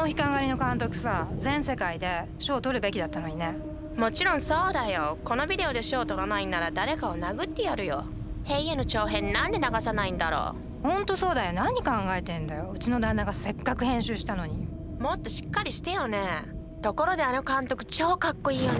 日韓狩りの監督さ、全世界で賞を取るべきだったのにね。 もちろんそうだよ。このビデオで賞を取らないんなら誰かを殴ってやるよ。平野の長編なんで流さないんだろう。ほんとそうだよ。何考えてんだよ。うちの旦那がせっかく編集したのに。 もっとしっかりしてよね。ところであの監督超かっこいいよね。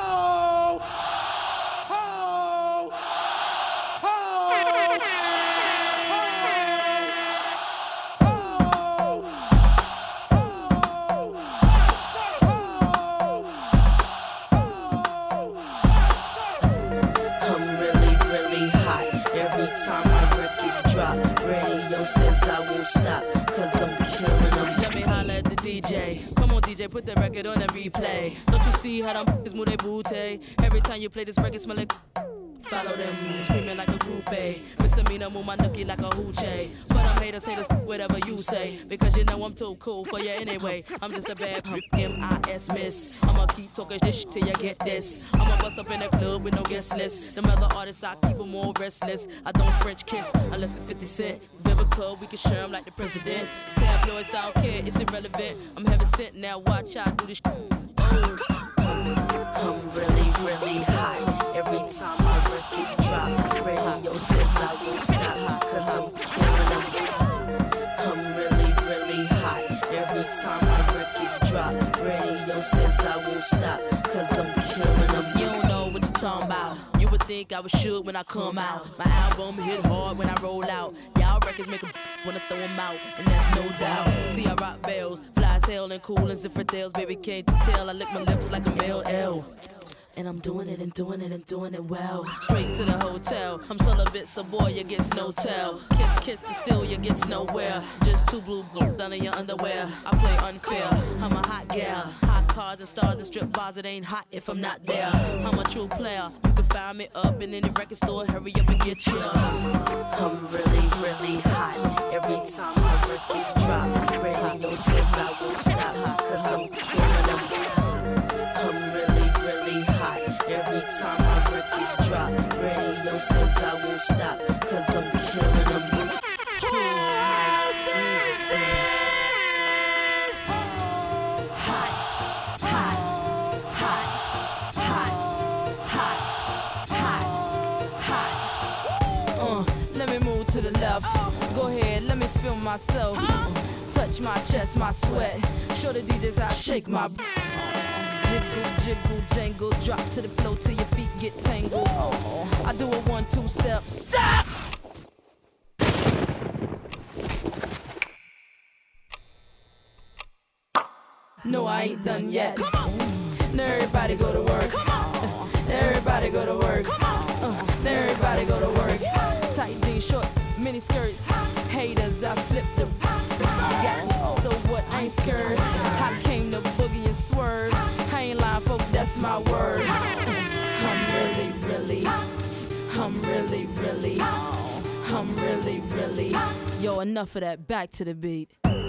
Says I won't stop, cause I'm killing them. Let me holler at the DJ. Come on, DJ, put the record on and replay. Don't you see how them f***ers move their booty? Every time you play this record, smell like. Follow them, screaming like a groupie. Misdemeanor, move my nookie like a hoochie. But I'm haters, whatever you say. Because you know I'm too cool for you anyway. I'm just a bad M.I.S. miss. I'ma keep talking this shit till you get this. I'ma bust up in the club with no guest list. Them other artists, I keep them all restless. I don't French kiss unless it's 50 Cent. Vivica, we can share them like the president. Tabloids, I don't care, it's irrelevant. I'm heaven sent, now watch I do this shit. Oh. I'm really, really hot. Every time my records drop, radio says I won't stop, cause I'm killing them. I'm really, really hot. Every time my records drop, radio says I won't stop, cause I'm killing them. You don't know what you're talking about. You would think I was shook when I come out. My album hit hard when I roll out. Y'all records make 'em wanna throw 'em out, and that's no doubt. See, I rock bells, fly as hell and cool as infidels. Baby, can't you tell? I lick my lips like a male L. And I'm doing it and doing it and doing it well. Straight to the hotel. I'm celibate, so boy, you gets no tell. Kiss, kiss, and still you gets nowhere. Just two blue down in your underwear. I play unfair. I'm a hot gal. Hot cars and stars and strip bars. It ain't hot if I'm not there. I'm a true player. You can find me up in any record store. Hurry up and get ya. I'm really, really hot. Every time my records drop, radio says I won't stop, cause I'm killing them. I'm really, really hot. Every time my records drop, radio says I won't stop, cause I'm killing them. Let me move to the left. Go ahead, let me feel myself. Touch my chest, my sweat. Show the DJs I shake my. Jiggle, jiggle, jangle, drop to the floor till your feet get tangled. I do a 1-2 step. Stop! No, I ain't done yet. Come on. Now everybody go to work. Come on. Everybody go to work. Come on. Now everybody go to work. Tight jeans, short, mini skirts. Haters, I flipped them. So what? I ain't scared. I came to boogie and swerve. I ain't lying, folks, that's my word. I'm really, really. I'm really, really. I'm really, really. Yo, enough of that. Back to the beat.